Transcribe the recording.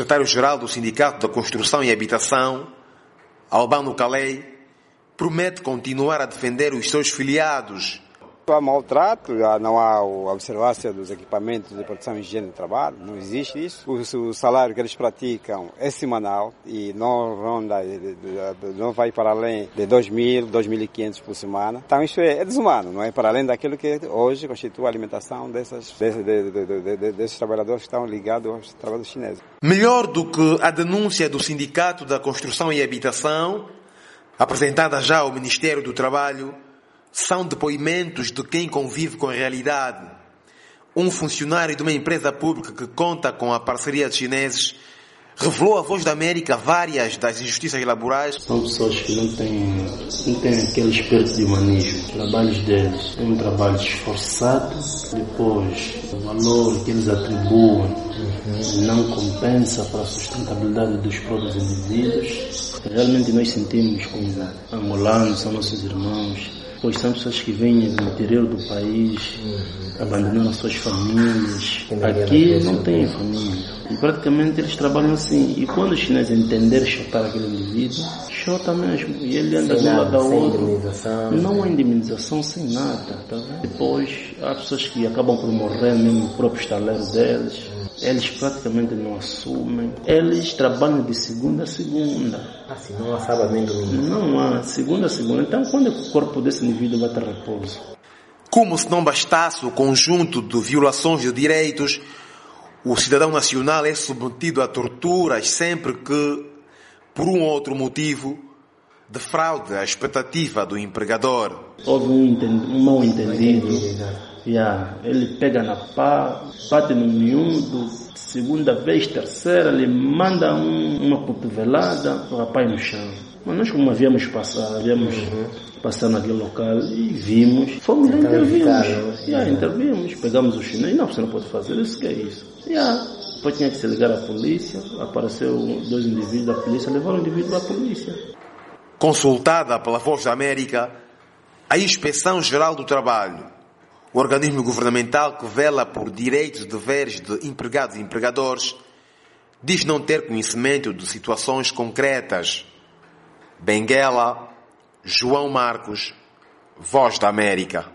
secretário-geral do Sindicato da Construção e Habitação, Albano Calei, promete continuar a defender os seus filiados. Há maltrato, não há observância dos equipamentos de proteção e higiene do trabalho, não existe isso. O salário que eles praticam é semanal e não vai para além de 2.000, 2.500 por semana. Então isso é desumano, não é? Para além daquilo que hoje constitui a alimentação desses trabalhadores que estão ligados aos trabalhadores chineses. Melhor do que a denúncia do Sindicato da Construção e Habitação, apresentada já ao Ministério do Trabalho, são depoimentos de quem convive com a realidade. Um funcionário de uma empresa pública que conta com a parceria de chineses revelou à Voz da América várias das injustiças laborais. São pessoas que não têm aquele espírito de humanismo. Os trabalhos deles é um trabalho esforçado, depois o valor que eles atribuem não compensa para a sustentabilidade dos próprios indivíduos. Realmente nós sentimos como angolanos, são nossos irmãos, pois são pessoas que vêm do interior do país, abandonando as suas famílias. Aqui não têm família. E praticamente eles trabalham assim. E quando os chineses entenderem chotar aquele indivíduo, chota mesmo. E ele anda de um lado ao outro. Não há indemnização, sem nada. Tá vendo? Depois há pessoas que acabam por morrer mesmo no próprio estaleiro deles. Eles praticamente não assumem. Eles trabalham de segunda a segunda. Assim, não há sábado nem domingo. Não há, segunda a segunda. Então quando é que o corpo desse indivíduo vai ter repouso? Como se não bastasse o conjunto de violações de direitos, o cidadão nacional é submetido a torturas sempre que, por um ou outro motivo, defraude a expectativa do empregador. Houve um mal entendido. Ele pega na pá, bate no miúdo, segunda vez, terceira, ele manda uma cotovelada, o rapaz no chão. Mas nós, como havíamos passado naquele local e vimos, fomos lá e intervimos, pegamos o chinês. Não, você não pode fazer isso, que é isso? Depois tinha que se ligar à polícia, apareceu 2 indivíduos da polícia, levaram o indivíduo à polícia. Consultada pela Voz da América, a Inspeção Geral do Trabalho, o organismo governamental que vela por direitos e deveres de empregados e empregadores, diz não ter conhecimento de situações concretas. Benguela, João Marcos, Voz da América.